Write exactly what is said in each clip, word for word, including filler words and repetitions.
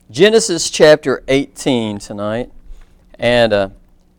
Genesis chapter eighteen tonight, and uh,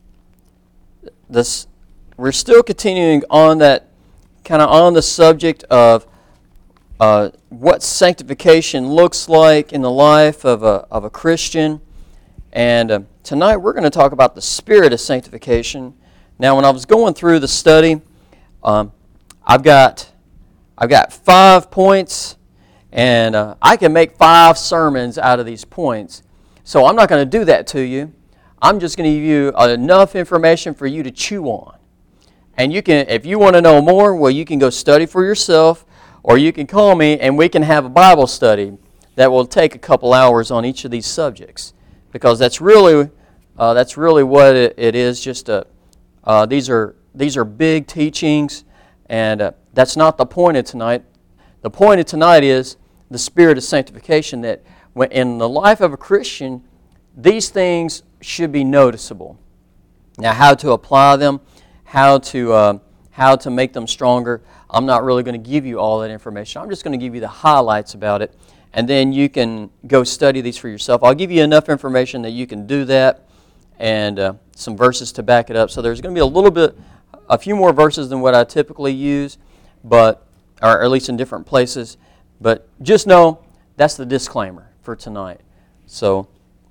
this we're still continuing on that kind of on the subject of uh, what sanctification looks like in the life of a of a Christian. And uh, tonight we're going to talk about the spirit of sanctification. Now, when I was going through the study, um, I've got I've got five points. And uh, I can make five sermons out of these points. So I'm not going to do that to you. I'm just going to give you enough information for you to chew on. And you can, if you want to know more, well, you can go study for yourself, or you can call me and we can have a Bible study that will take a couple hours on each of these subjects. Because that's really, uh, that's really what it, it is. Just a, uh, these are these are big teachings, and uh, that's not the point of tonight. The point of tonight is the spirit of sanctification, that when in the life of a Christian, these things should be noticeable. Now, how to apply them, how to uh, how to make them stronger, I'm not really going to give you all that information. I'm just going to give you the highlights about it, and then you can go study these for yourself. I'll give you enough information that you can do that, and uh, some verses to back it up. So there's going to be a little bit, a few more verses than what I typically use, but or at least in different places. But just know that's the disclaimer for tonight. So,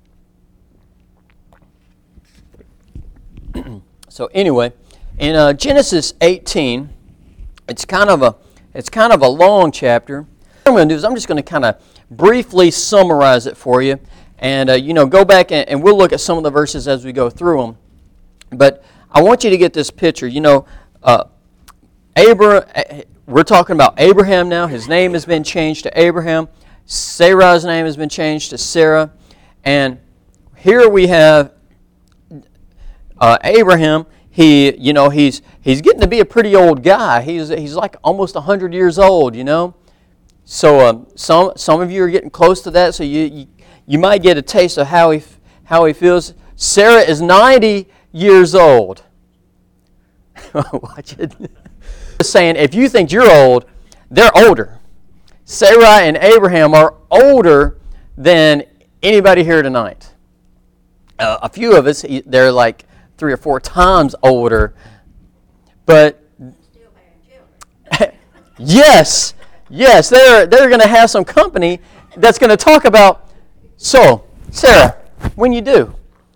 so anyway, in uh, Genesis eighteen, it's kind of a it's kind of a long chapter. What I'm going to do is I'm just going to kind of briefly summarize it for you, and uh, you know, go back and, and we'll look at some of the verses as we go through them. But I want you to get this picture. You know, uh, Abraham. We're talking about Abraham now. His name has been changed to Abraham. Sarah's name has been changed to Sarah. And here we have uh, Abraham. He, you know, he's he's getting to be a pretty old guy. He's he's like almost a hundred years old. You know, so um, some some of you are getting close to that. So you you, you might get a taste of how he how he feels. Sarah is ninety years old. Watch it. Saying if you think you're old, they're older. Sarah and Abraham are older than anybody here tonight. Uh, a few of us, they're like three or four times older. But still bearing children. yes, yes, they're they're going to have some company that's going to talk about. So, Sarah, when you do.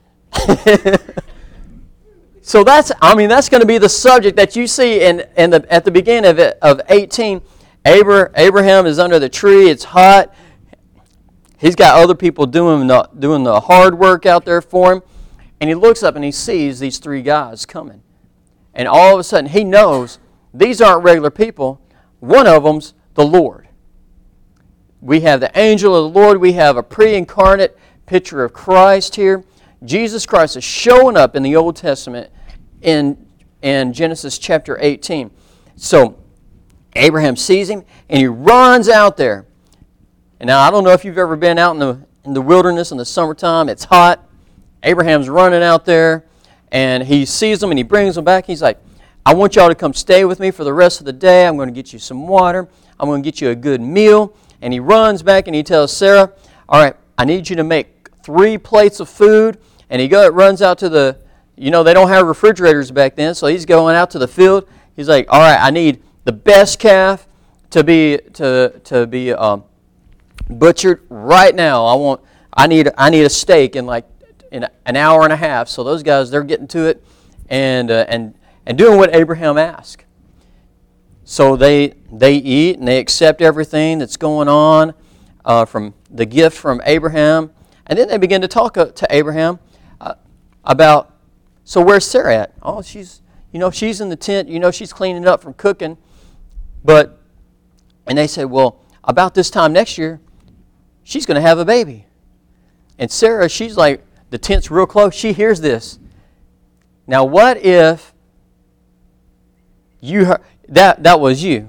So that's, I mean, that's going to be the subject that you see in, in the at the beginning of it, of eighteen. Abra, Abraham is under the tree. It's hot. He's got other people doing the, doing the hard work out there for him. And he looks up and he sees these three guys coming. And all of a sudden he knows these aren't regular people. One of them's the Lord. We have the angel of the Lord. We have a pre-incarnate picture of Christ here. Jesus Christ is showing up in the Old Testament in, in Genesis chapter eighteen. So Abraham sees him and he runs out there. And now I don't know if you've ever been out in the in the wilderness in the summertime. It's hot. Abraham's running out there and he sees them and he brings them back. He's like, I want y'all to come stay with me for the rest of the day. I'm going to get you some water. I'm going to get you a good meal. And he runs back and he tells Sarah, all right, I need you to make three plates of food. And he go, runs out to the, you know, they don't have refrigerators back then, so he's going out to the field. He's like, all right, I need the best calf to be to to be um, butchered right now. I want, I need, I need a steak in like in an hour and a half. So those guys, they're getting to it and uh, and and doing what Abraham asked. So they they eat and they accept everything that's going on uh, from the gift from Abraham, and then they begin to talk uh, to Abraham. About, so where's Sarah at? Oh, she's, you know, she's in the tent. You know, she's cleaning up from cooking. But, and they said, well, about this time next year, she's going to have a baby. And Sarah, she's like, the tent's real close. She hears this. Now, what if you heard, that, that was you?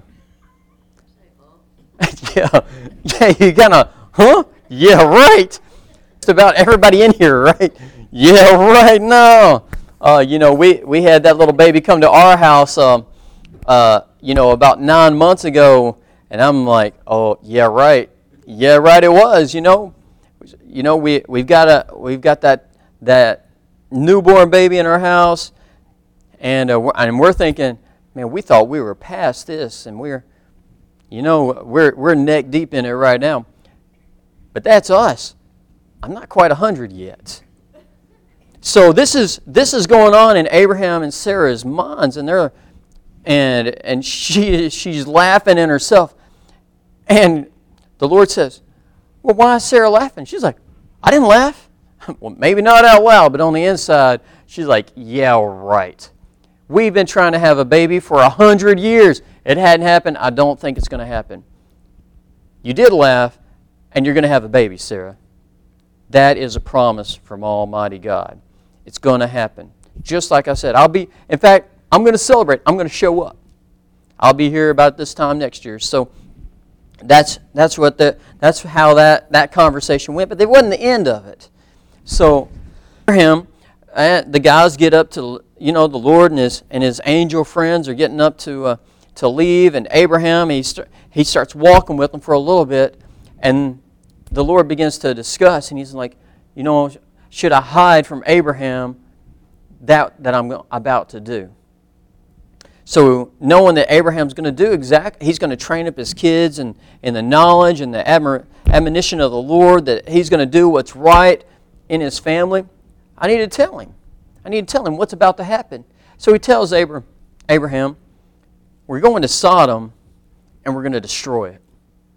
yeah, yeah, you kind of, huh? Yeah, right. It's about everybody in here, right? Yeah, right. No, uh, you know, we, we had that little baby come to our house, um, uh, you know, about nine months ago, and I'm like, oh, yeah, right. Yeah, right. It was. You know, you know, we we've got a we've got that that newborn baby in our house, and uh, we're, and we're thinking, man, we thought we were past this, and we're, you know, we're we're neck deep in it right now. But that's us. I'm not quite a hundred yet. So this is this is going on in Abraham and Sarah's minds, and they're and and she she's laughing in herself, and the Lord says, well, why is Sarah laughing? She's like, I didn't laugh. Well, maybe not out loud, but on the inside, she's like, yeah, right. We've been trying to have a baby for a hundred years. It hadn't happened. I don't think it's going to happen. You did laugh, and you're going to have a baby, Sarah. That is a promise from Almighty God. It's going to happen. Just like I said, I'll be, in fact, I'm going to celebrate. I'm going to show up. I'll be here about this time next year. So that's that's what the that's how that, that conversation went. But it wasn't the end of it. So Abraham, uh, the guys get up to, you know, the Lord and his and his angel friends are getting up to uh, to leave, and Abraham he st- he starts walking with them for a little bit, and the Lord begins to discuss, and he's like, you know, should I hide from Abraham that that I'm about to do? So knowing that Abraham's going to do exact, he's going to train up his kids in, in the knowledge and the admir- admonition of the Lord, that he's going to do what's right in his family, I need to tell him. I need to tell him what's about to happen. So he tells Abra- Abraham, we're going to Sodom and we're going to destroy it.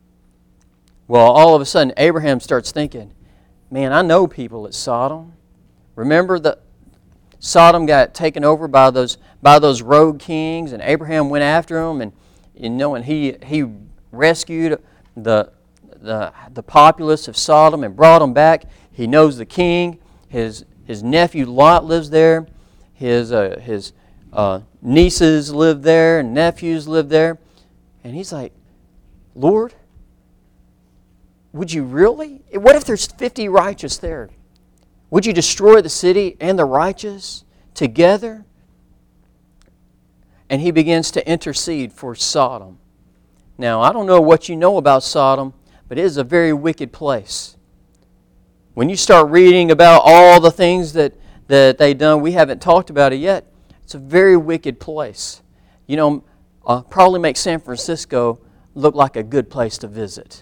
Well, all of a sudden, Abraham starts thinking, man, I know people at Sodom. Remember that Sodom got taken over by those by those rogue kings, and Abraham went after them, and you know, and he he rescued the the the populace of Sodom and brought them back. He knows the king. His his nephew Lot lives there. His uh, his uh, nieces live there, and nephews live there, and he's like, Lord, would you really? What if there's fifty righteous there? Would you destroy the city and the righteous together? And he begins to intercede for Sodom. Now, I don't know what you know about Sodom, but it is a very wicked place. When you start reading about all the things that, that they've done, we haven't talked about it yet. It's a very wicked place. You know, uh, probably makes San Francisco look like a good place to visit.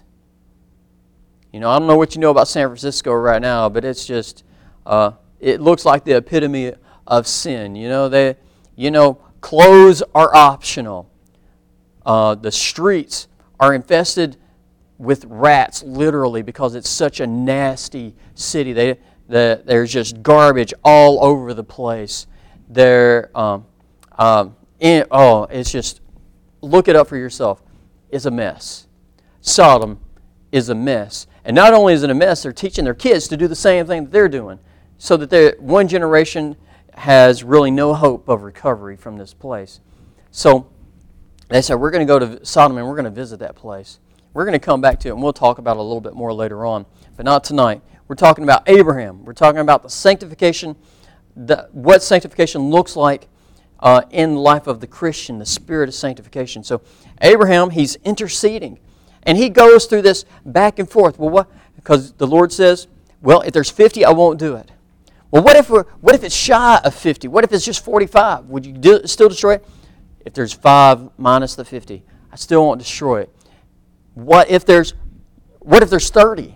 You know, I don't know what you know about San Francisco right now, but it's just, uh, it looks like the epitome of sin. You know, they, you know, clothes are optional. Uh, the streets are infested with rats, literally, because it's such a nasty city. They, the, there's just garbage all over the place. There, um, um, in, oh, it's just, look it up for yourself. It's a mess. Sodom is a mess. And not only is it a mess, they're teaching their kids to do the same thing that they're doing, so that one generation has really no hope of recovery from this place. So they said, we're going to go to Sodom and we're going to visit that place. We're going to come back to it, and we'll talk about it a little bit more later on, but not tonight. We're talking about Abraham. We're talking about the sanctification, the, what sanctification looks like uh, in the life of the Christian, the spirit of sanctification. So Abraham, he's interceding. And he goes through this back and forth. Well, what? Because the Lord says, well, if there's fifty, I won't do it. Well, what if we're, what if it's shy of fifty? What if it's just forty-five? Would you do, still destroy it? If there's five minus the fifty, I still won't destroy it. What if there's what if there's thirty?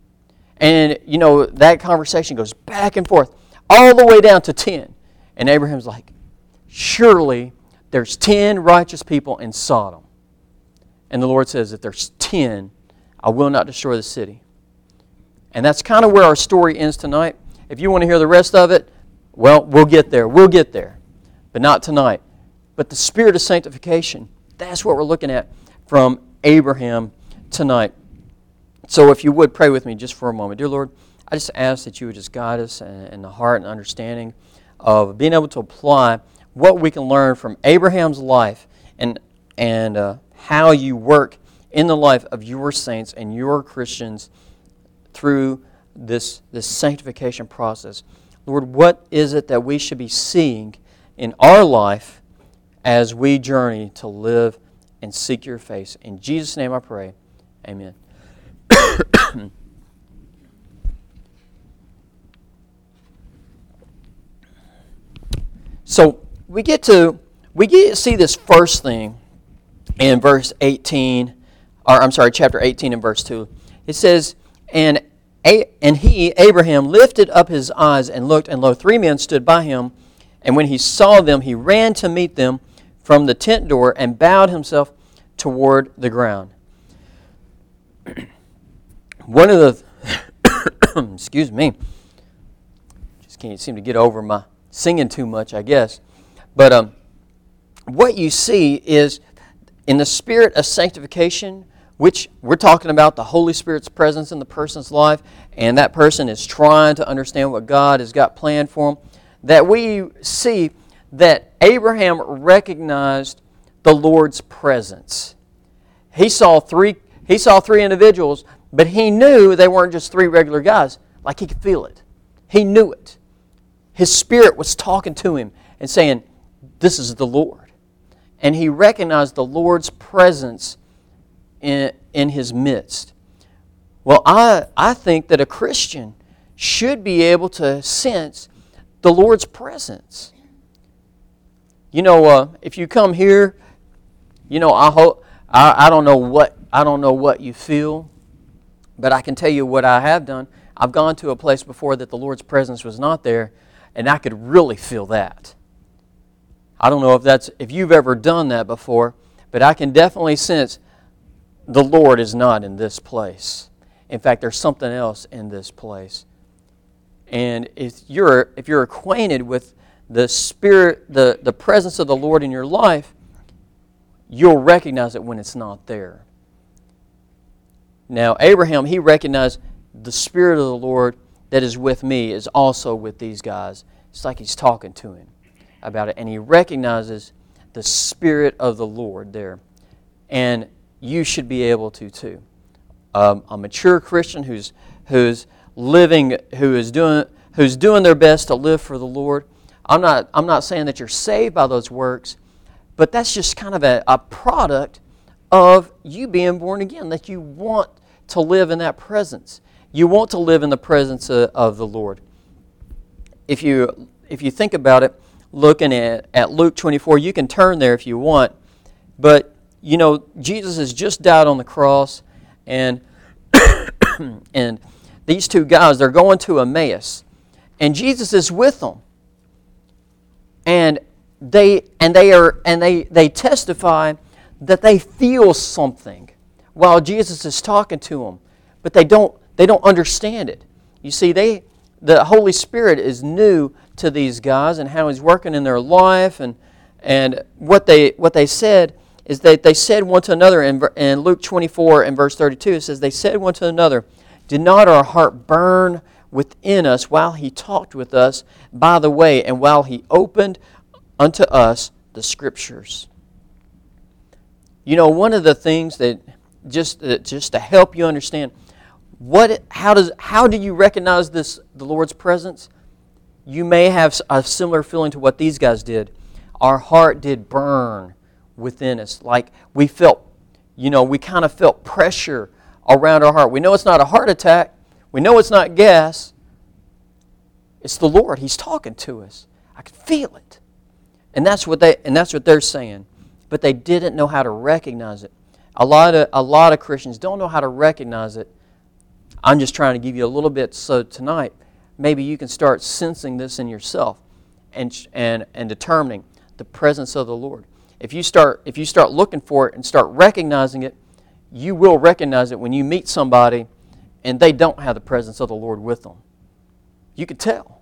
And you know, that conversation goes back and forth all the way down to ten. And Abraham's like, surely there's ten righteous people in Sodom. And the Lord says, if there's ten, I will not destroy the city. And that's kind of where our story ends tonight. If you want to hear the rest of it, well, we'll get there. We'll get there. But not tonight. But the spirit of sanctification, that's what we're looking at from Abraham tonight. So if you would pray with me just for a moment. Dear Lord, I just ask that you would just guide us in the heart and understanding of being able to apply what we can learn from Abraham's life and, and uh, how you work in the life of your saints and your Christians through this, this sanctification process. Lord, what is it that we should be seeing in our life as we journey to live and seek your face? In Jesus' name I pray, amen. So we get to we get to see this first thing in verse eighteen, or I'm sorry, chapter eighteen and verse two. It says, and A- and he, Abraham, lifted up his eyes and looked, and lo, three men stood by him. And when he saw them, he ran to meet them from the tent door and bowed himself toward the ground. One of the, excuse me, just can't seem to get over my singing too much, I guess. But um, what you see is in the spirit of sanctification, which we're talking about the Holy Spirit's presence in the person's life, and that person is trying to understand what God has got planned for them, that we see that Abraham recognized the Lord's presence. He saw three, he saw three individuals, but he knew they weren't just three regular guys. Like he could feel it. He knew it. His spirit was talking to him and saying, this is the Lord. And he recognized the Lord's presence in, in his midst. Well, I, I think that a Christian should be able to sense the Lord's presence. You know, uh, if you come here, you know, I hope I, I don't know what I don't know what you feel, but I can tell you what I have done. I've gone to a place before that the Lord's presence was not there, and I could really feel that. I don't know if that's if you've ever done that before, but I can definitely sense the Lord is not in this place. In fact, there's something else in this place. And if you're if you're acquainted with the Spirit, the, the presence of the Lord in your life, you'll recognize it when it's not there. Now, Abraham, he recognized the Spirit of the Lord that is with me is also with these guys. It's like he's talking to him about it. And he recognizes the Spirit of the Lord there. And you should be able to too. Um, a mature Christian who's who's living, who is doing who's doing their best to live for the Lord. I'm not I'm not saying that you're saved by those works, but that's just kind of a, a product of you being born again, that you want to live in that presence. You want to live in the presence of, of the Lord. If you if you think about it, looking at, at Luke twenty-four, you can turn there if you want, but you know, Jesus has just died on the cross, and and these two guys, they're going to Emmaus, and Jesus is with them. And they and they are and they, they testify that they feel something while Jesus is talking to them, but they don't they don't understand it. You see, they the Holy Spirit is new to these guys and how He's working in their life, and and what they what they said is that they said one to another in, in Luke twenty-four and verse thirty-two. It says, they said one to another, "Did not our heart burn within us while He talked with us by the way, and while He opened unto us the Scriptures?" You know, one of the things that just uh, just to help you understand what how does how do you recognize this the Lord's presence? You may have a similar feeling to what these guys did. Our heart did burn within us, like we felt, you know, we kind of felt pressure around our heart. We know it's not a heart attack. We know it's not gas. It's the Lord. He's talking to us. I could feel it. And that's what they and that's what they're saying. But they didn't know how to recognize it. A lot of a lot of Christians don't know how to recognize it. I'm just trying to give you a little bit so tonight maybe you can start sensing this in yourself and and and determining the presence of the Lord. If you start if you start looking for it and start recognizing it, you will recognize it when you meet somebody and they don't have the presence of the Lord with them. You can tell.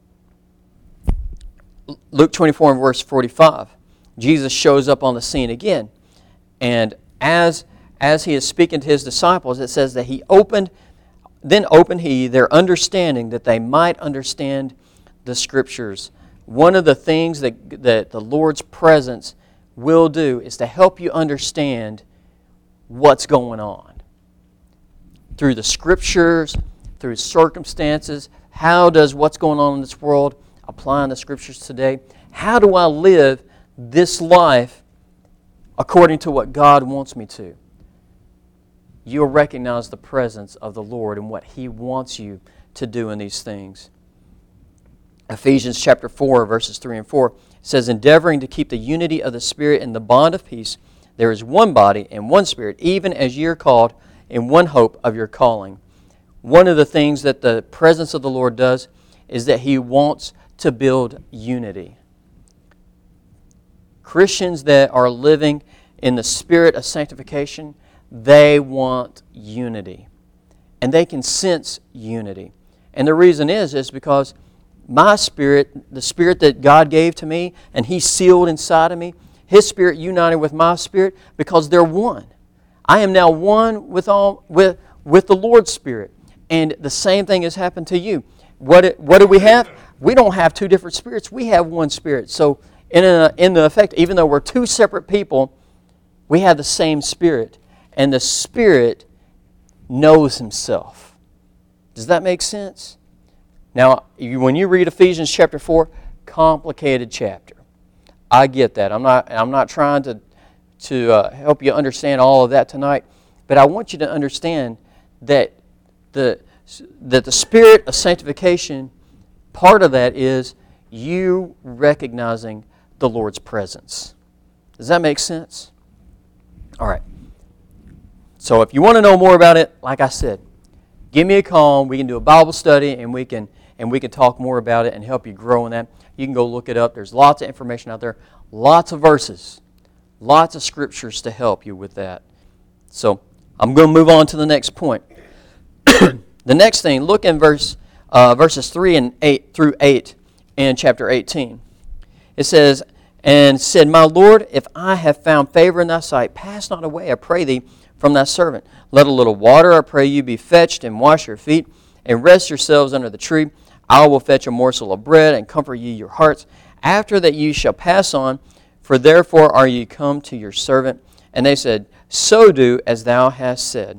Luke twenty-four and verse forty-five. Jesus shows up on the scene again. And as as he is speaking to his disciples, it says that he opened, then opened he their understanding that they might understand the Scriptures. One of the things that, that the Lord's presence will do is to help you understand what's going on. Through the Scriptures, through circumstances, how does what's going on in this world applying the Scriptures today? How do I live this life according to what God wants me to? You'll recognize the presence of the Lord and what He wants you to do in these things. Ephesians chapter four, verses three and four says, endeavoring to keep the unity of the Spirit in the bond of peace. There is one body and one Spirit, even as ye are called in one hope of your calling. One of the things that the presence of the Lord does is that He wants to build unity. Christians that are living in the spirit of sanctification, they want unity. And they can sense unity. And the reason is, is because my spirit, the spirit that God gave to me, and He sealed inside of me, His Spirit united with my spirit because they're one. I am now one with all with, with the Lord's Spirit. And the same thing has happened to you. What, what do we have? We don't have two different spirits. We have one Spirit. So in, a, in the effect, even though we're two separate people, we have the same Spirit. And the Spirit knows Himself. Does that make sense? Now, you, when you read Ephesians chapter four, complicated chapter. I get that. I'm not, I'm not trying to, to uh, help you understand all of that tonight. But I want you to understand that the, that the spirit of sanctification, part of that is you recognizing the Lord's presence. Does that make sense? All right. So if you want to know more about it, like I said, give me a call. We can do a Bible study, and we can and we can talk more about it and help you grow in that. You can go look it up. There's lots of information out there, lots of verses, lots of scriptures to help you with that. So I'm going to move on to the next point. The next thing, look in verse uh, verses three and eight through eight in chapter eighteen. It says, "And said, My Lord, if I have found favor in thy sight, pass not away, I pray thee, from thy servant. Let a little water, I pray you, be fetched, and wash your feet, and rest yourselves under the tree. I will fetch a morsel of bread, and comfort ye your hearts. After that ye shall pass on, for therefore are ye come to your servant. And they said, So do as thou hast said."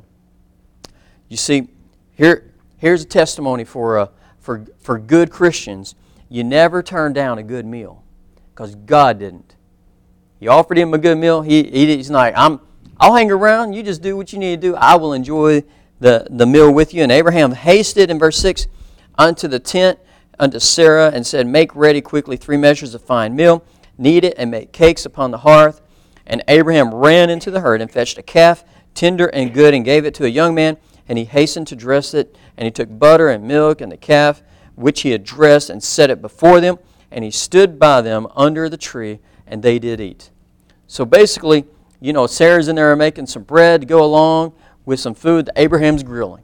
You see, here, here's a testimony for, uh, for, for good Christians. You never turn down a good meal, because God didn't. He offered him a good meal. He, he He's like, I'm, I'll hang around. You just do what you need to do. I will enjoy the, the meal with you. And Abraham hasted, in verse six, unto the tent, unto Sarah, and said, Make ready quickly three measures of fine meal, knead it, and make cakes upon the hearth. And Abraham ran into the herd, and fetched a calf, tender and good, and gave it to a young man. And he hastened to dress it. And he took butter and milk and the calf, which he had dressed, and set it before them. And he stood by them under the tree, and they did eat. So basically, you know, Sarah's in there making some bread to go along with some food that Abraham's grilling.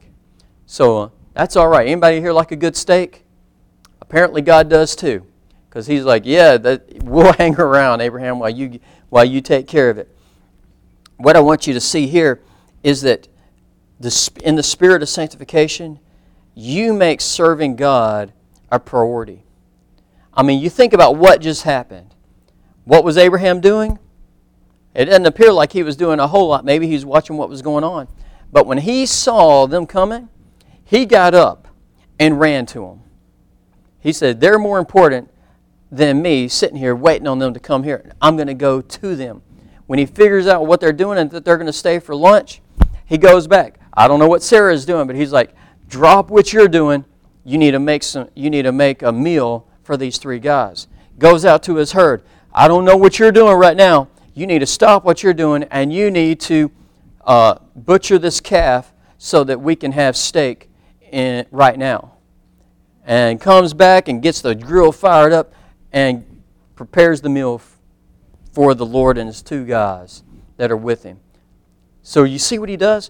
So uh, that's all right. Anybody here like a good steak? Apparently God does too. Because he's like, yeah, that, we'll hang around, Abraham, while you, while you take care of it. What I want you to see here is that the, in the spirit of sanctification, you make serving God a priority. I mean, you think about what just happened. What was Abraham doing? It doesn't appear like he was doing a whole lot. Maybe he was watching what was going on. But when he saw them coming, he got up and ran to them. He said, they're more important than me sitting here waiting on them to come here. I'm going to go to them. When he figures out what they're doing and that they're going to stay for lunch, he goes back. I don't know what Sarah is doing, but he's like, drop what you're doing. You need to make some. You need to make a meal for these three guys. Goes out to his herd. I don't know what you're doing right now. You need to stop what you're doing, and you need to uh, butcher this calf so that we can have steak in right now. And comes back and gets the grill fired up and prepares the meal for the Lord and his two guys that are with him. So you see what he does?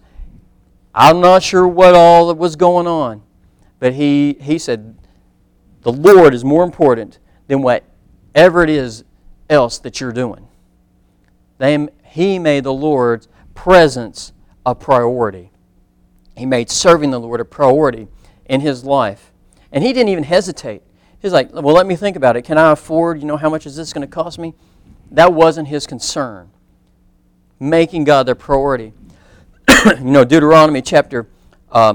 I'm not sure what all that was going on, but he, he said, the Lord is more important than whatever it is else that you're doing. They, he made the Lord's presence a priority. He made serving the Lord a priority in his life. And he didn't even hesitate. He's like, well, let me think about it. Can I afford, you know, how much is this going to cost me? That wasn't his concern. Making God their priority. You know, Deuteronomy chapter uh,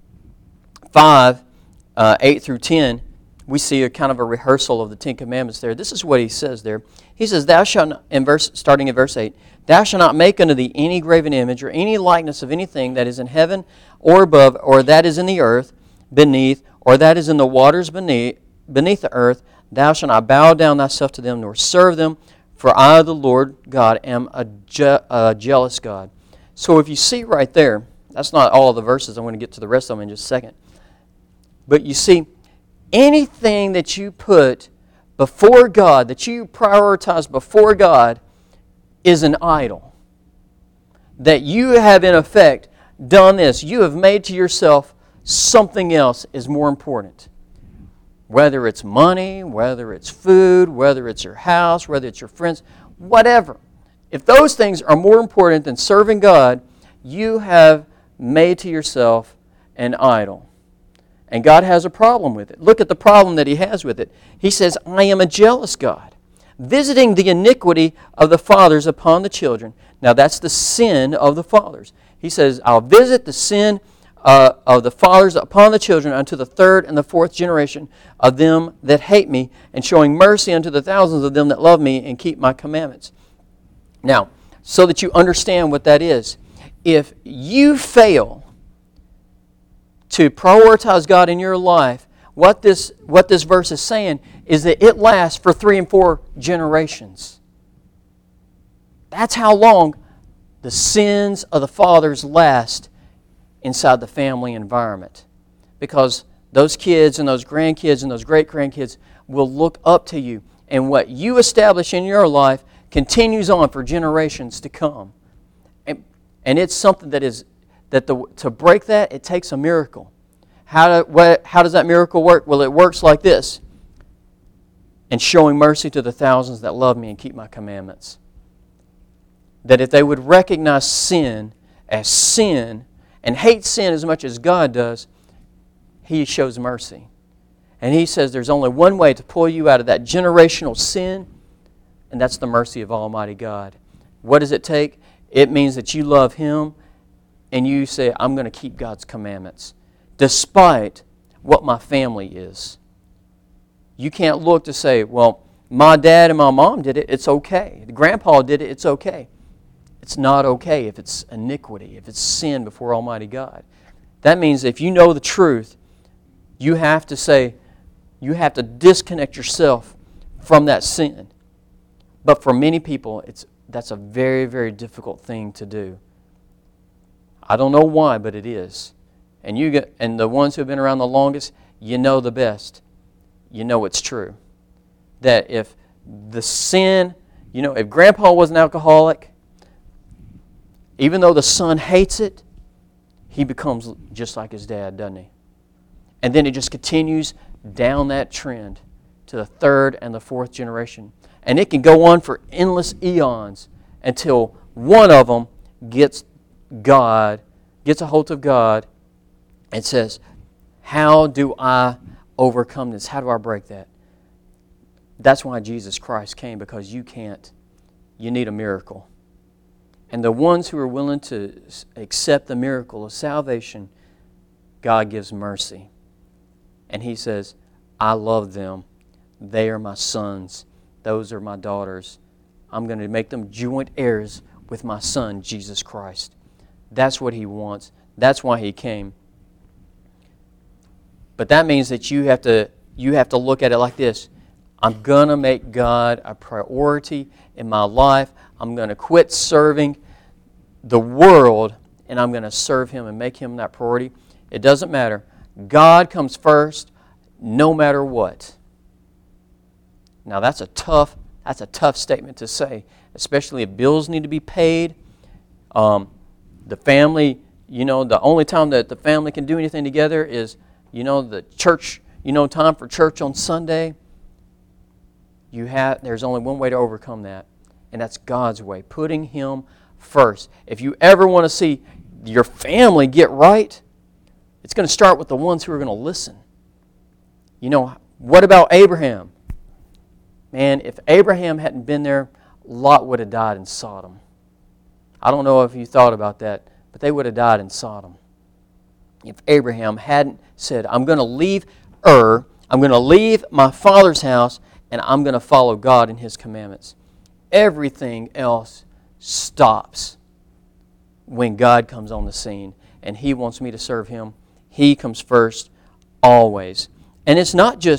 five, uh, eight through ten, we see a kind of a rehearsal of the Ten Commandments there. This is what he says there. He says, "Thou shalt not," in verse, starting in verse eight, "Thou shalt not make unto thee any graven image or any likeness of anything that is in heaven or above, or that is in the earth beneath, or that is in the waters beneath, beneath the earth. Thou shalt not bow down thyself to them, nor serve them, for I, the Lord God, am a, je- a jealous God. So if you see right there, that's not all of the verses. I'm going to get to the rest of them in just a second. But you see, anything that you put before God, that you prioritize before God, is an idol. That you have, in effect, done this. You have made to yourself something else is more important. Whether it's money, whether it's food, whether it's your house, whether it's your friends, whatever. If those things are more important than serving God, you have made to yourself an idol. And God has a problem with it. Look at the problem that He has with it. He says, I am a jealous God, visiting the iniquity of the fathers upon the children. Now that's the sin of the fathers. He says, I'll visit the sin uh, of the fathers upon the children unto the third and the fourth generation of them that hate me, and showing mercy unto the thousands of them that love me and keep my commandments. Now, so that you understand what that is, if you fail to prioritize God in your life, what this, what this verse is saying is that it lasts for three and four generations. That's how long the sins of the fathers last inside the family environment. Because those kids and those grandkids and those great-grandkids will look up to you. And what you establish in your life continues on for generations to come. And, and it's something that is, that the, to break that, it takes a miracle. How, do, what, how does that miracle work? Well, it works like this. And showing mercy to the thousands that love me and keep my commandments. That if they would recognize sin as sin and hate sin as much as God does, He shows mercy. And He says there's only one way to pull you out of that generational sin, and that's the mercy of Almighty God. What does it take? It means that you love Him and you say, I'm going to keep God's commandments, despite what my family is. You can't look to say, well, my dad and my mom did it, it's okay. Grandpa did it, it's okay. It's not okay if it's iniquity, if it's sin before Almighty God. That means if you know the truth, you have to say, you have to disconnect yourself from that sin. But for many people, it's that's a very, very difficult thing to do. I don't know why, but it is. And you get, and the ones who have been around the longest, you know the best. You know it's true. That if the sin, you know, if Grandpa was an alcoholic, even though the son hates it, he becomes just like his dad, doesn't he? And then it just continues down that trend to the third and the fourth generation. And it can go on for endless eons until one of them gets God, gets a hold of God and says, how do I overcome this? How do I break that? That's why Jesus Christ came, because you can't. You need a miracle. And the ones who are willing to accept the miracle of salvation, God gives mercy. And He says, I love them. They are my sons. Those are my daughters. I'm going to make them joint heirs with my Son, Jesus Christ. That's what He wants. That's why He came. But that means that you have to, you have to look at it like this. I'm going to make God a priority in my life. I'm going to quit serving the world, and I'm going to serve Him and make Him that priority. It doesn't matter. God comes first, no matter what. Now that's a tough, that's a tough statement to say, especially if bills need to be paid. Um, the family, you know, the only time that the family can do anything together is, you know, the church, you know, time for church on Sunday. You have, there's only one way to overcome that, and that's God's way, putting Him first. If you ever want to see your family get right, it's going to start with the ones who are going to listen. You know, what about Abraham? Man, if Abraham hadn't been there, Lot would have died in Sodom. I don't know if you thought about that, but they would have died in Sodom. If Abraham hadn't said, I'm going to leave Ur, I'm going to leave my father's house, and I'm going to follow God and His commandments. Everything else stops when God comes on the scene, and He wants me to serve Him. He comes first, always. And it's not just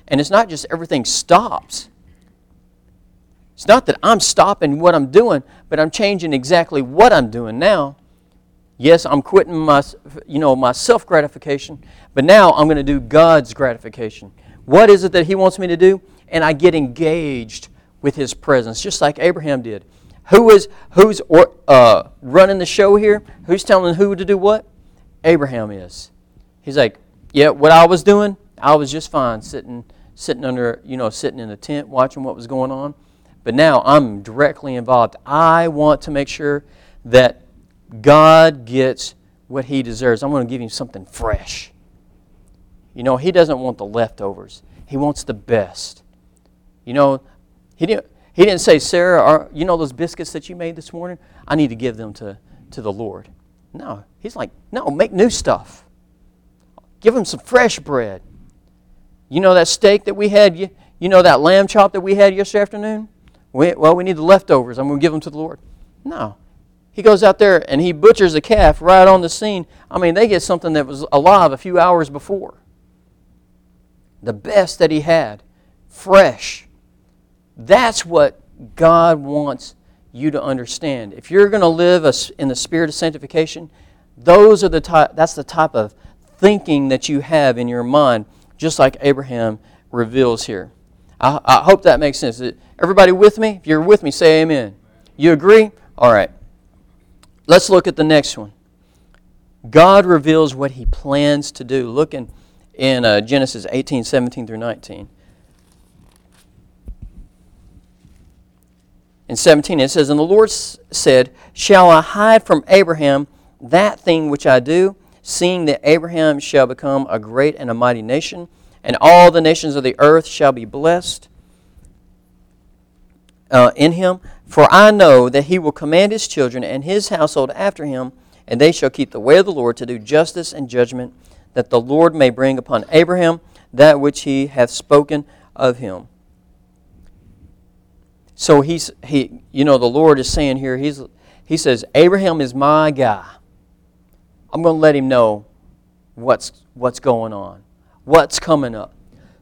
And it's not just everything stops. It's not that I'm stopping what I'm doing, but I'm changing exactly what I'm doing now. Yes, I'm quitting my, you know, my self-gratification, but now I'm going to do God's gratification. What is it that He wants me to do? And I get engaged with His presence, just like Abraham did. Who is who's uh, running the show here? Who's telling who to do what? Abraham is. He's like, yeah, what I was doing, I was just fine sitting, sitting under, you know, sitting in a tent watching what was going on. But now I'm directly involved. I want to make sure that God gets what He deserves. I'm going to give Him something fresh. You know, He doesn't want the leftovers. He wants the best. You know, He didn't, he didn't say, Sarah, are, you know those biscuits that you made this morning? I need to give them to, to the Lord. No. He's like, no, make new stuff. Give Him some fresh bread. You know that steak that we had, you, you know that lamb chop that we had yesterday afternoon? We, well, we need the leftovers. I'm going to give them to the Lord. No. He goes out there and he butchers a calf right on the scene. I mean, they get something that was alive a few hours before. The best that he had. Fresh. That's what God wants you to understand. If you're going to live a, in the spirit of sanctification, those are the type, that's the type of thinking that you have in your mind, just like Abraham reveals here. I, I hope that makes sense. Everybody with me? If you're with me, say amen. You agree? All right. Let's look at the next one. God reveals what He plans to do. Look in, in uh, Genesis eighteen, seventeen through nineteen. In seventeen it says, And the Lord said, Shall I hide from Abraham that thing which I do, seeing that Abraham shall become a great and a mighty nation, and all the nations of the earth shall be blessed uh, in him. For I know that he will command his children and his household after him, and they shall keep the way of the Lord to do justice and judgment, that the Lord may bring upon Abraham that which He hath spoken of him. So he's he, you know, the Lord is saying here, he's he says, Abraham is my guy. I'm going to let him know what's what's going on. What's coming up?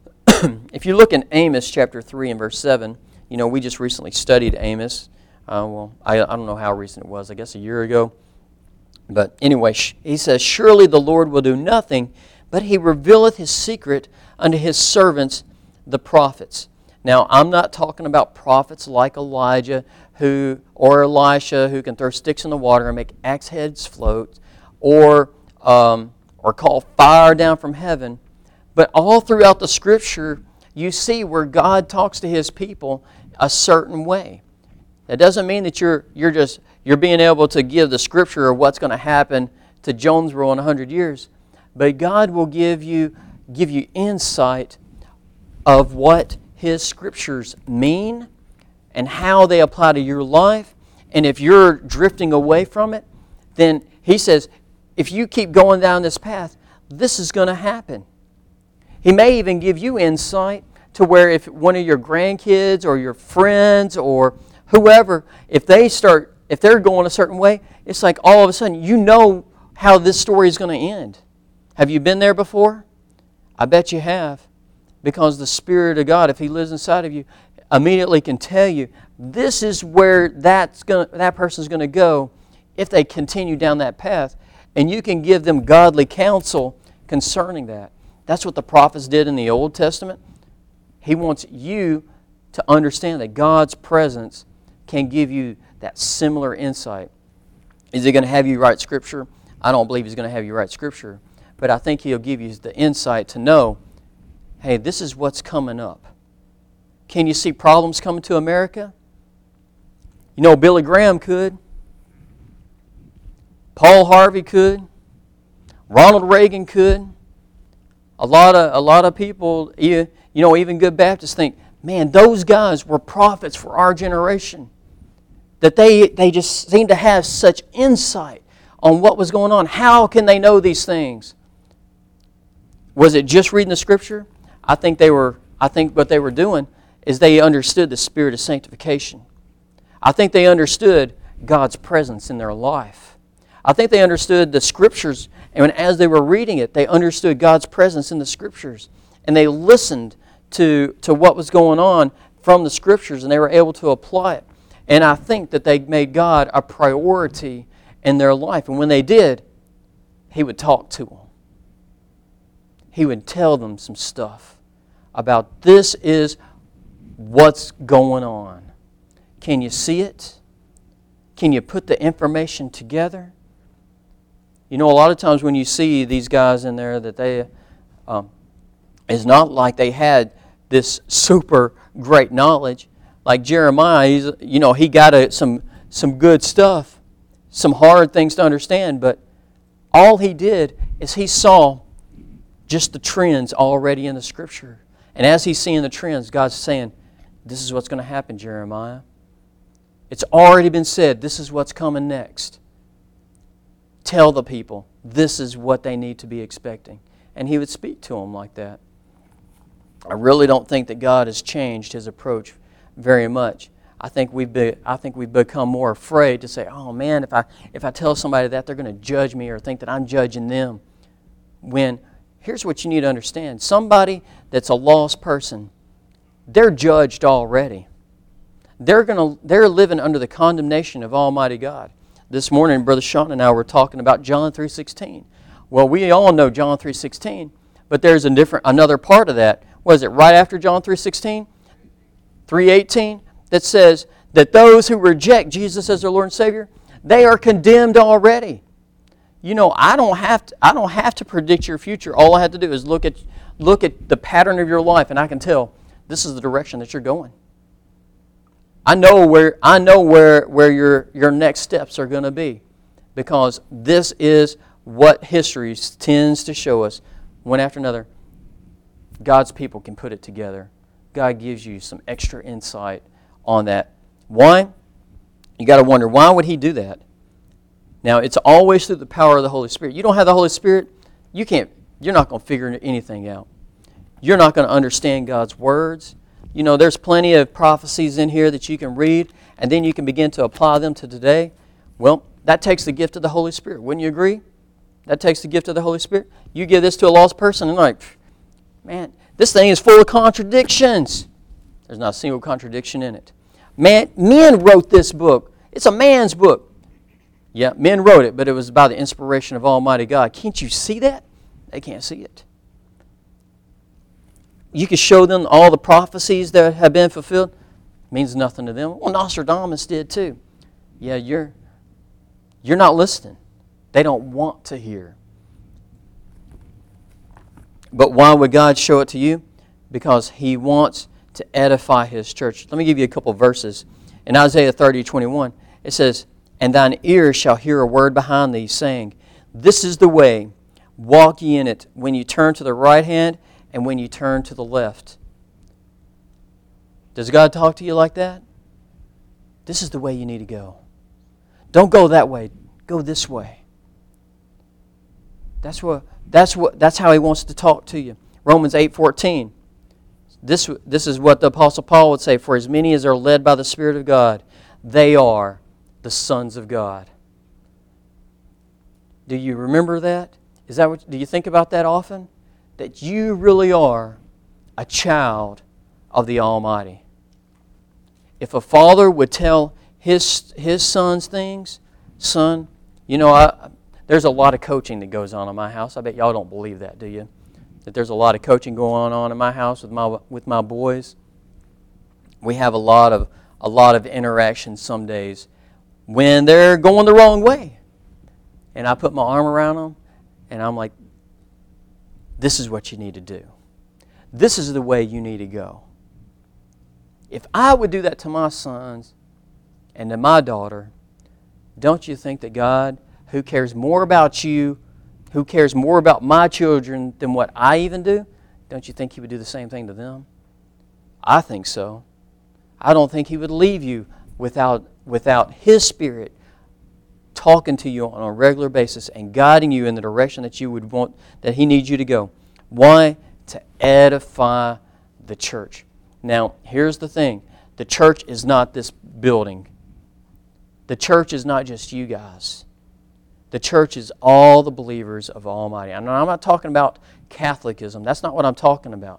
If you look in Amos chapter three and verse seven, you know, we just recently studied Amos. Uh, well, I, I don't know how recent it was, I guess a year ago. But anyway, he says, Surely the Lord will do nothing, but He revealeth His secret unto His servants, the prophets. Now, I'm not talking about prophets like Elijah who, or Elisha who can throw sticks in the water and make axe heads float, or um, or call fire down from heaven. But all throughout the Scripture, you see where God talks to His people a certain way. That doesn't mean that you're you're just you're being able to give the Scripture of what's going to happen to Jonesboro in a hundred years, but God will give you give you insight of what His Scriptures mean and how they apply to your life. And if you're drifting away from it, then He says, if you keep going down this path, this is going to happen. He may even give you insight to where if one of your grandkids or your friends or whoever, if they start, if they're going a certain way, it's like all of a sudden you know how this story is going to end. Have you been there before? I bet you have. Because the Spirit of God, if He lives inside of you, immediately can tell you this is where that's gonna, that person's going to go if they continue down that path. And you can give them godly counsel concerning that. That's what the prophets did in the Old Testament. He wants you to understand that God's presence can give you that similar insight. Is He going to have you write Scripture? I don't believe He's going to have you write Scripture. But I think He'll give you the insight to know, hey, this is what's coming up. Can you see problems coming to America? You know, Billy Graham could. Paul Harvey could. Ronald Reagan could. A lot of a lot of people, you know, even good Baptists think, man, those guys were prophets for our generation. That they, they just seem to have such insight on what was going on. How can they know these things? Was it just reading the Scripture? I think they were. I think what they were doing is they understood the spirit of sanctification. I think they understood God's presence in their life. I think they understood the Scriptures, and as they were reading it, they understood God's presence in the Scriptures, and they listened to, to what was going on from the Scriptures, and they were able to apply it. And I think that they made God a priority in their life. And when they did, He would talk to them. He would tell them some stuff about this is what's going on. Can you see it? Can you put the information together? You know, a lot of times when you see these guys in there that they, um, it's not like they had this super great knowledge. Like Jeremiah, he's, you know, he got a, some some good stuff, some hard things to understand, but all he did is he saw just the trends already in the Scripture. And as he's seeing the trends, God's saying, this is what's going to happen, Jeremiah. It's already been said, this is what's coming next. Tell the people, this is what they need to be expecting. And He would speak to them like that. I really don't think that God has changed His approach very much. I think we've be, I think we've become more afraid to say, oh man, if I if I tell somebody that, they're going to judge me or think that I'm judging them. When, here's what you need to understand. Somebody that's a lost person, they're judged already. They're going to they're living under the condemnation of Almighty God. This morning, Brother Sean and I were talking about John three sixteen. Well, we all know John three sixteen, but there's a different another part of that. What is it, right after John three sixteen? three eighteen, that says that those who reject Jesus as their Lord and Savior, they are condemned already. You know, I don't have to, I don't have to predict your future. All I have to do is look at look at the pattern of your life, and I can tell this is the direction that you're going. I know where I know where, where your, your next steps are going to be, because this is what history tends to show us. One after another, God's people can put it together. God gives you some extra insight on that. Why? You got to wonder, why would He do that? Now, it's always through the power of the Holy Spirit. You don't have the Holy Spirit, you can't, you're not going to figure anything out. You're not going to understand God's words. You know, there's plenty of prophecies in here that you can read, and then you can begin to apply them to today. Well, that takes the gift of the Holy Spirit. Wouldn't you agree? That takes the gift of the Holy Spirit. You give this to a lost person, and like, man, this thing is full of contradictions. There's not a single contradiction in it. Man, men wrote this book. It's a man's book. Yeah, men wrote it, but it was by the inspiration of Almighty God. Can't you see that? They can't see it. You can show them all the prophecies that have been fulfilled. It means nothing to them. Well, Nostradamus did too. Yeah, you're, you're not listening. They don't want to hear. But why would God show it to you? Because He wants to edify His church. Let me give you a couple of verses. In Isaiah thirty, twenty-one, it says, and thine ears shall hear a word behind thee, saying, this is the way, walk ye in it, when you turn to the right hand, and when you turn to the left. Does God talk to you like that? This is the way you need to go. Don't go that way. Go this way. That's what. That's what. That's how He wants to talk to you. Romans eight fourteen. This this is what the Apostle Paul would say. For as many as are led by the Spirit of God, they are the sons of God. Do you remember that? Is that what? Do you think about that often? That you really are a child of the Almighty. If a father would tell his his sons things, son, you know, I, there's a lot of coaching that goes on in my house. I bet y'all don't believe that, do you? That there's a lot of coaching going on in my house with my with my boys. We have a lot of a lot of interactions some days when they're going the wrong way, and I put my arm around them, and I'm like, this is what you need to do. This is the way you need to go. If I would do that to my sons and to my daughter, don't you think that God, who cares more about you, who cares more about my children than what I even do, don't you think He would do the same thing to them? I think so. I don't think He would leave you without, without His Spirit talking to you on a regular basis and guiding you in the direction that you would want, that He needs you to go. Why? To edify the church. Now, here's the thing. The church is not this building. The church is not just you guys. The church is all the believers of Almighty. I'm not, I'm not talking about Catholicism. That's not what I'm talking about.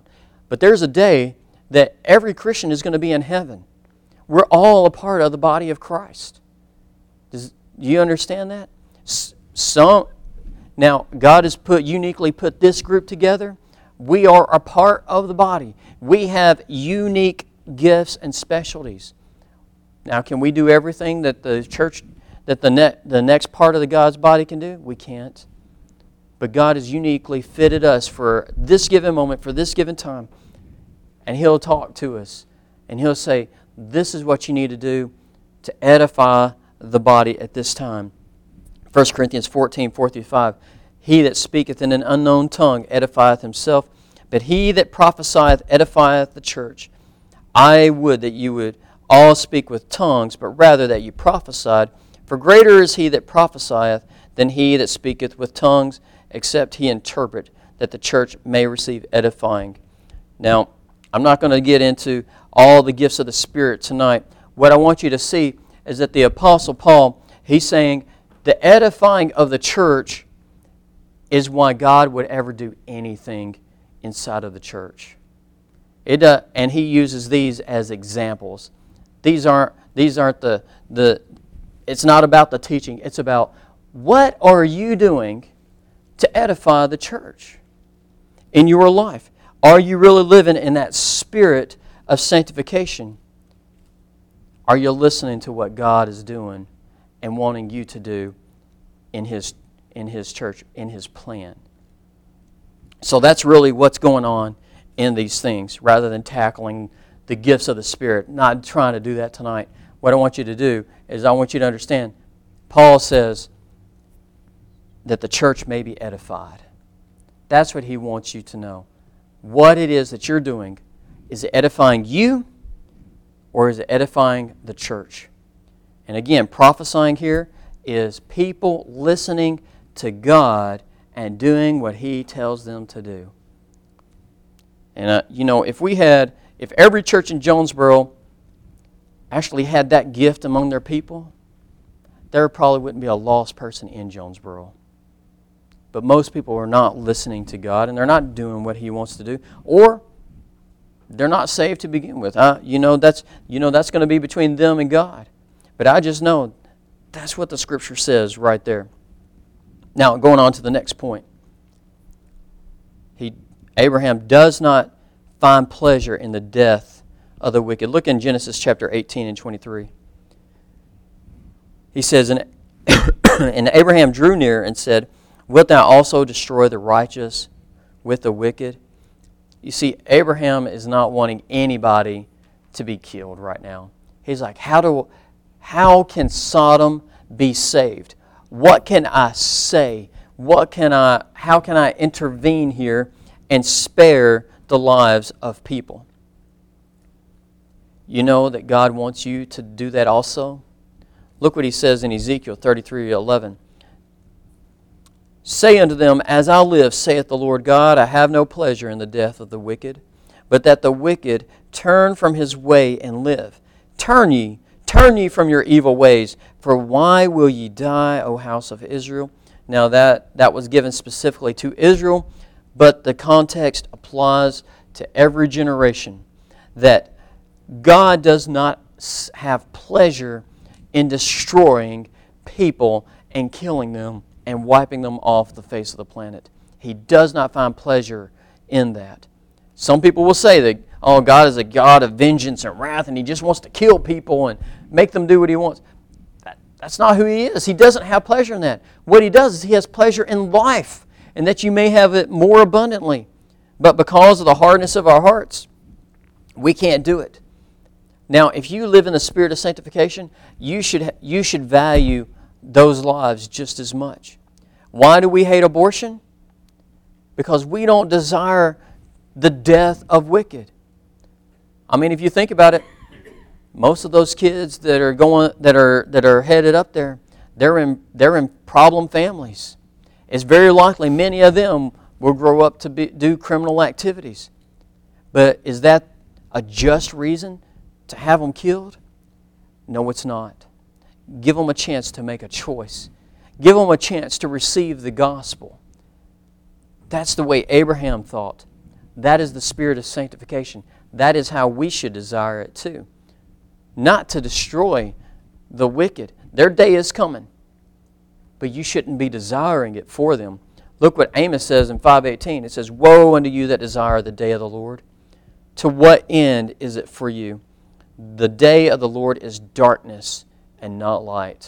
But there's a day that every Christian is going to be in heaven. We're all a part of the body of Christ. Does, do you understand that? Some, now, God has put uniquely put this group together. We are a part of the body. We have unique gifts and specialties. Now, can we do everything that the church, that the, ne- the next part of the God's body can do? We can't. But God has uniquely fitted us for this given moment, for this given time. And He'll talk to us. And He'll say, this is what you need to do to edify the body at this time. First Corinthians fourteen, four through five. He that speaketh in an unknown tongue edifieth himself, but he that prophesieth edifieth the church. I would that you would all speak with tongues, but rather that you prophesied. For greater is he that prophesieth than he that speaketh with tongues, except he interpret, that the church may receive edifying. Now, I'm not going to get into all the gifts of the Spirit tonight. What I want you to see is that the Apostle Paul, he's saying the edifying of the church is why God would ever do anything inside of the church. It uh, and he uses these as examples. These aren't these aren't the the. It's not about the teaching. It's about what are you doing to edify the church in your life. Are you really living in that spirit of sanctification? Are you listening to what God is doing and wanting you to do in His in His church, in His plan? So that's really what's going on in these things, rather than tackling the gifts of the Spirit. Not trying to do that tonight. What I want you to do is I want you to understand, Paul says that the church may be edified. That's what he wants you to know. What it is that you're doing. Is it edifying you, or is it edifying the church? And again, prophesying here is people listening to God and doing what He tells them to do. And, uh, you know, if we had, if every church in Jonesboro actually had that gift among their people, there probably wouldn't be a lost person in Jonesboro. But most people are not listening to God, and they're not doing what He wants to do, or they're not saved to begin with. Uh, you know, that's you know that's going to be between them and God. But I just know that's what the Scripture says right there. Now, going on to the next point. He, Abraham does not find pleasure in the death of the wicked. Look in Genesis chapter eighteen and twenty-three. He says, and, and Abraham drew near and said, wilt thou also destroy the righteous with the wicked? You see, Abraham is not wanting anybody to be killed right now. He's like, how do, how can Sodom be saved? What can I say? What can I, how can I intervene here and spare the lives of people? You know that God wants you to do that also? Look what He says in Ezekiel thirty-three eleven. Say unto them, as I live, saith the Lord God, I have no pleasure in the death of the wicked, but that the wicked turn from his way and live. Turn ye, turn ye from your evil ways, for why will ye die, O house of Israel? Now that, that was given specifically to Israel, but the context applies to every generation, that God does not have pleasure in destroying people and killing them and wiping them off the face of the planet. He does not find pleasure in that. Some people will say that, oh, God is a God of vengeance and wrath, and He just wants to kill people and make them do what He wants. That, that's not who He is. He doesn't have pleasure in that. What He does is He has pleasure in life, and that you may have it more abundantly. But because of the hardness of our hearts, we can't do it. Now, if you live in the spirit of sanctification, you should you should value those lives just as much. Why do we hate abortion? Because we don't desire the death of wicked. I mean, if you think about it, most of those kids that are going that are that are headed up there, they're in they're in problem families. It's very likely many of them will grow up to be, do criminal activities. But is that a just reason to have them killed? No, it's not. Give them a chance to make a choice. Give them a chance to receive the gospel. That's the way Abraham thought. That is the spirit of sanctification. That is how we should desire it too. Not to destroy the wicked. Their day is coming. But you shouldn't be desiring it for them. Look what Amos says in five eighteen. It says, "Woe unto you that desire the day of the Lord. To what end is it for you? The day of the Lord is darkness and not light."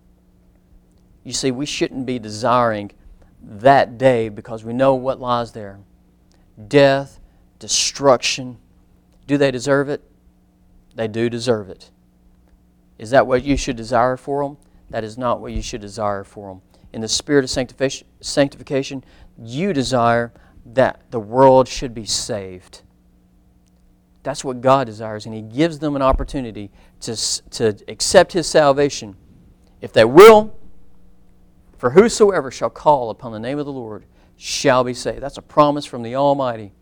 You see, we shouldn't be desiring that day because we know what lies there. Death, destruction. Do they deserve it? They do deserve it. Is that what you should desire for them? That is not what you should desire for them. In the spirit of sanctification, sanctification, you desire that the world should be saved. That's what God desires, and He gives them an opportunity to, to accept His salvation. If they will, for whosoever shall call upon the name of the Lord shall be saved. That's a promise from the Almighty.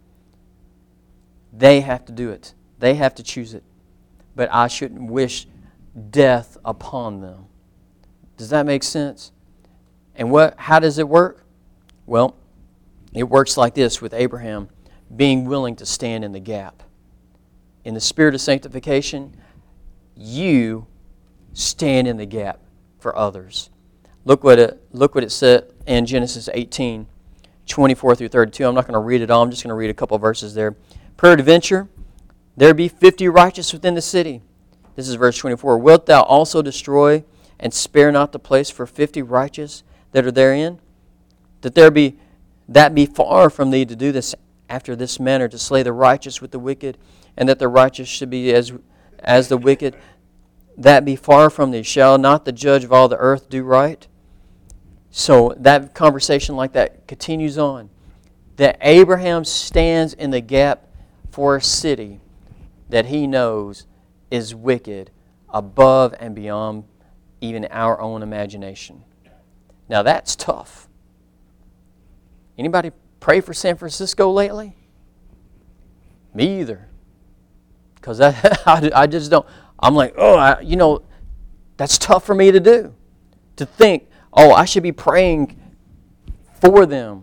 They have to do it. They have to choose it. But I shouldn't wish death upon them. Does that make sense? And what? How does it work? Well, it works like this with Abraham being willing to stand in the gap. In the spirit of sanctification, you stand in the gap for others. Look what it, look what it said in Genesis eighteen, twenty-four through thirty-two. I'm not going to read it all. I'm just going to read a couple of verses there. "Peradventure, there be fifty righteous within the city." This is verse twenty-four. "Wilt thou also destroy and spare not the place for fifty righteous that are therein? That there be that be far from thee to do this after this manner, to slay the righteous with the wicked, and that the righteous should be as as the wicked. That be far from thee. Shall not the judge of all the earth do right?" So that conversation like that continues on. That Abraham stands in the gap for a city that he knows is wicked above and beyond even our own imagination. Now that's tough. Anybody pray for San Francisco lately? Me either. Because I, I just don't. I'm like, oh, I, you know, that's tough for me to do. To think, oh, I should be praying for them.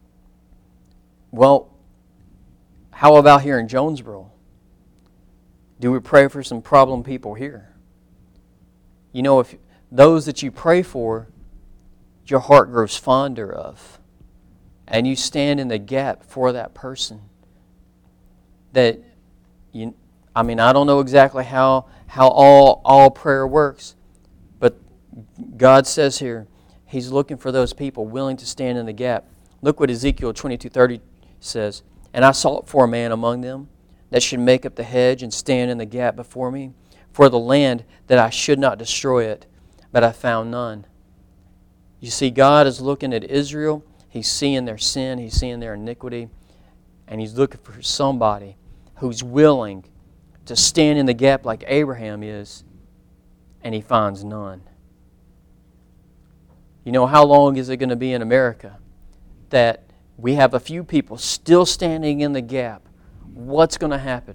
Well, how about here in Jonesboro? Do we pray for some problem people here? You know, if those that you pray for, your heart grows fonder of, and you stand in the gap for that person. That you, I mean, I don't know exactly how how all all prayer works, but God says here, He's looking for those people willing to stand in the gap. Look what Ezekiel twenty-two thirty says. "And I sought for a man among them that should make up the hedge and stand in the gap before me for the land, that I should not destroy it, but I found none." You see, God is looking at Israel. He's seeing their sin. He's seeing their iniquity. And He's looking for somebody who's willing to stand in the gap like Abraham is, and He finds none. You know, how long is it going to be in America that we have a few people still standing in the gap? What's going to happen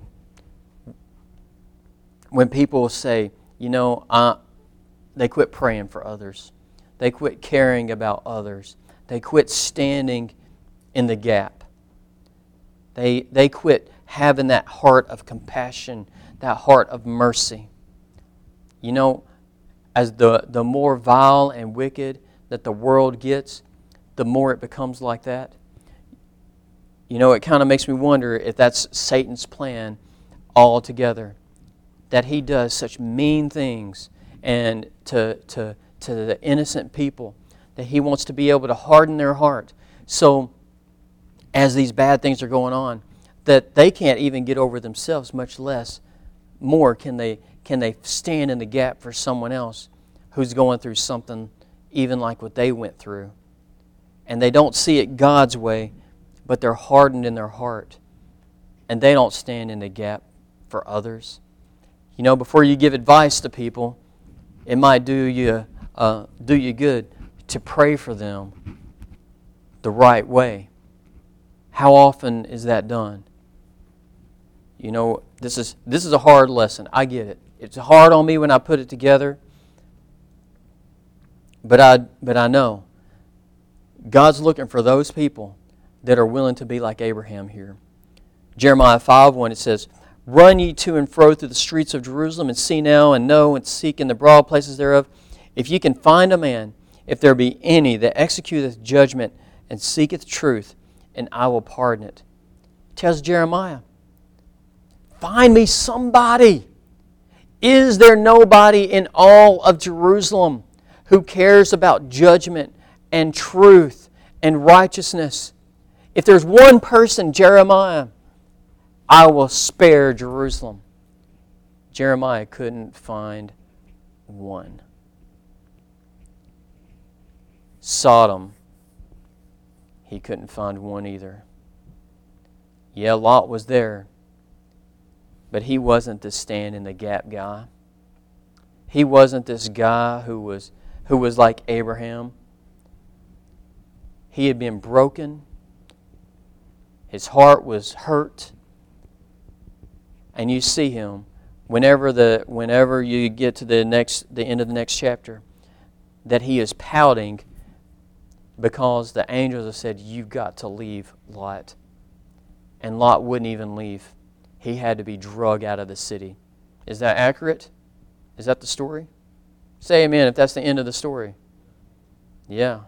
when people say, you know, uh, they quit praying for others. They quit caring about others. They quit standing in the gap. They, they quit having that heart of compassion, that heart of mercy. You know, as the, the more vile and wicked that the world gets, the more it becomes like that. You know, it kind of makes me wonder if that's Satan's plan altogether. That he does such mean things and to, to, to the innocent people, that he wants to be able to harden their heart. So, as these bad things are going on, that they can't even get over themselves, much less more can they can they stand in the gap for someone else who's going through something even like what they went through. And they don't see it God's way, but they're hardened in their heart. And they don't stand in the gap for others. You know, before you give advice to people, it might do you uh, do you good to pray for them the right way. How often is that done? You know, this is this is a hard lesson. I get it. It's hard on me when I put it together. But I but I know God's looking for those people that are willing to be like Abraham here. Jeremiah five one, it says, Run ye to and fro through the streets of Jerusalem, and see now, and know, and seek in the broad places thereof, if ye can find a man, if there be any that executeth judgment, and seeketh truth, and I will pardon it. Tells Jeremiah, find me somebody. Is there nobody in all of Jerusalem who cares about judgment and truth and righteousness? If there's one person, Jeremiah, I will spare Jerusalem. Jeremiah couldn't find one. Sodom, he couldn't find one either. Yeah, Lot was there, but he wasn't the stand in the gap guy. He wasn't this guy who was who was like Abraham. He had been broken. His heart was hurt. And you see him whenever the whenever you get to the next the end of the next chapter, that he is pouting because the angels have said, you've got to leave, Lot. And Lot wouldn't even leave. He had to be drug out of the city. Is that accurate? Is that the story? Say amen if that's the end of the story. Yeah.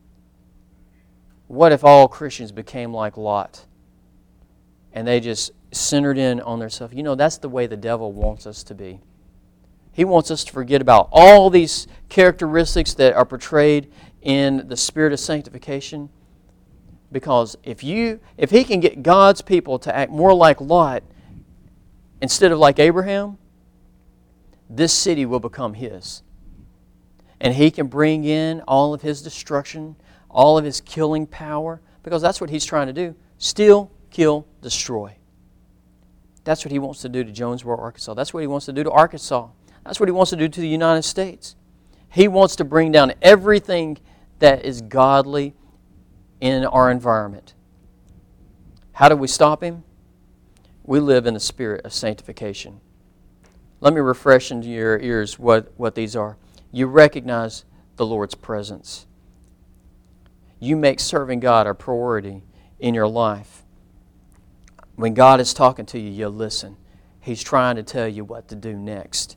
What if all Christians became like Lot? And they just centered in on themselves. You know, that's the way the devil wants us to be. He wants us to forget about all these characteristics that are portrayed in the spirit of sanctification. Because if you, if he can get God's people to act more like Lot instead of like Abraham, this city will become his. And he can bring in all of his destruction, all of his killing power, because that's what he's trying to do. Steal, kill, destroy. That's what he wants to do to Jonesboro, Arkansas. That's what he wants to do to Arkansas. That's what he wants to do to the United States. He wants to bring down everything that is godly in our environment. How do we stop him? We live in the spirit of sanctification. Let me refresh into your ears what, what these are. You recognize the Lord's presence. You make serving God a priority in your life. When God is talking to you, you listen. He's trying to tell you what to do next.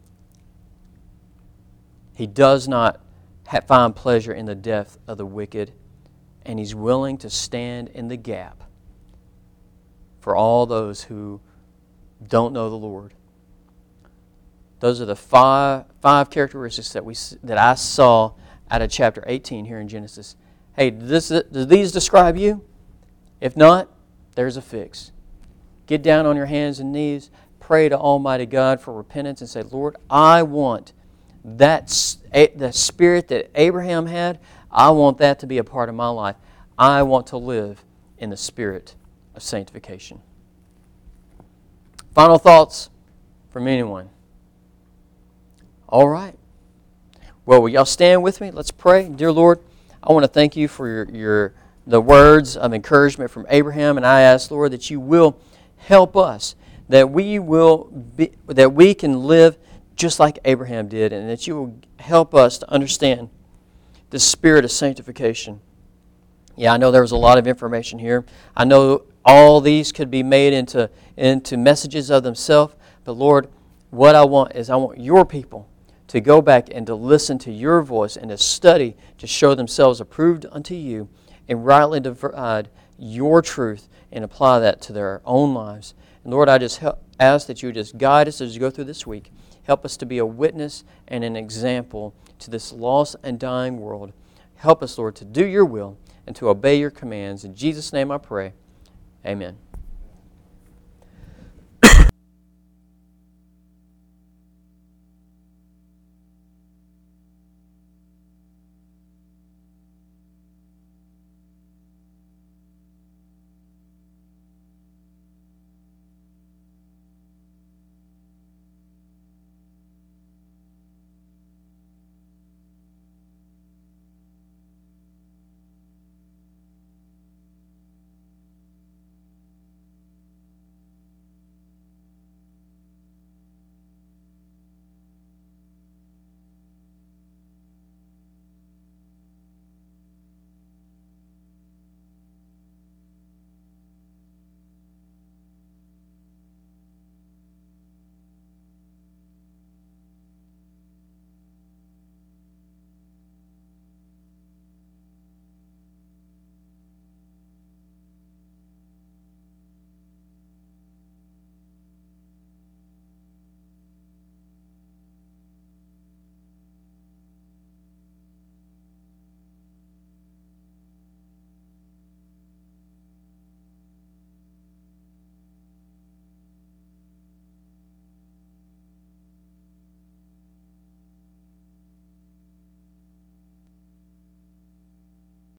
He does not find pleasure in the death of the wicked, and He's willing to stand in the gap for all those who don't know the Lord. Those are the five five characteristics that we that I saw out of chapter eighteen here in Genesis. Hey, does this, do these describe you? If not, there's a fix. Get down on your hands and knees, pray to Almighty God for repentance, and say, Lord, I want that the spirit that Abraham had. I want that to be a part of my life. I want to live in the spirit of sanctification. Final thoughts from anyone? All right. Well, will y'all stand with me? Let's pray. Dear Lord, I want to thank you for your, your the words of encouragement from Abraham, and I ask, Lord, that you will help us, that we will be, that we can live just like Abraham did, and that you will help us to understand the spirit of sanctification. Yeah, I know there was a lot of information here. I know all these could be made into, into messages of themselves, but Lord, what I want is I want your people to go back and to listen to your voice and to study to show themselves approved unto you and rightly divide your truth and apply that to their own lives. And Lord, I just help, ask that you would just guide us as we go through this week. Help us to be a witness and an example to this lost and dying world. Help us, Lord, to do your will and to obey your commands. In Jesus' name I pray. Amen.